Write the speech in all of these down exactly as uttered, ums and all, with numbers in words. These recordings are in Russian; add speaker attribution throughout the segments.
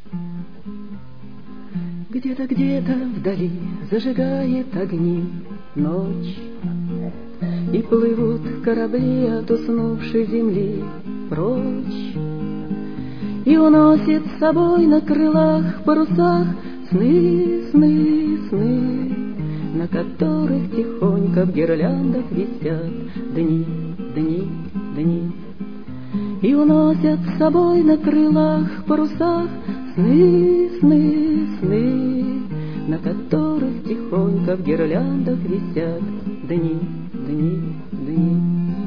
Speaker 1: Где-то, где-то вдали зажигает огни ночь, и плывут корабли от уснувшей земли прочь, и уносит с собой на крылах, парусах сны, сны, сны, на которых тихонько в гирляндах висят дни, дни, дни. И уносят с собой на крылах, парусах сны, сны, сны, на которых тихонько в гирляндах висят дни, дни, дни.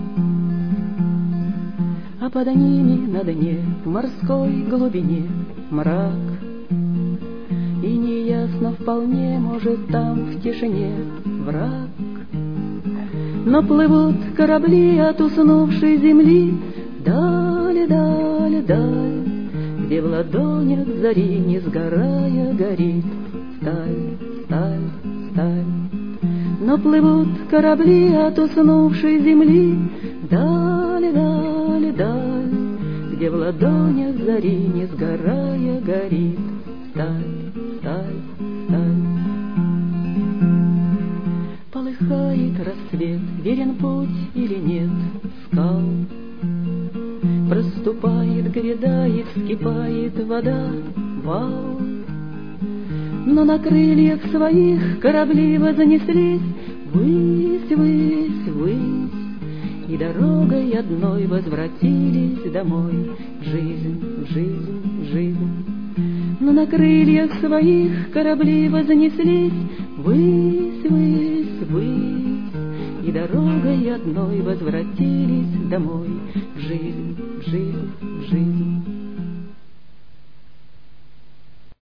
Speaker 1: А под ними на дне в морской глубине мрак, и неясно вполне, может, там в тишине враг. Но плывут корабли от уснувшей земли даль, даль, даль, где в ладонях зари, не сгорая, горит сталь, сталь, сталь. Но плывут корабли от уснувшей земли даль, даль, даль, где в ладонях зари, не сгорая, горит сталь, сталь, сталь. Полыхает рассвет, верен путь или нет скал, проступает гряда и вскипает вода, вал. Но на крыльях своих корабли вознеслись ввысь, ввысь, ввысь, и дорогой одной возвратились домой в жизнь, в жизнь, в жизнь. Но на крыльях своих корабли вознеслись ввысь, ввысь, ввысь, и дорогой одной возвратились домой в жизнь, в жизнь, в жизнь.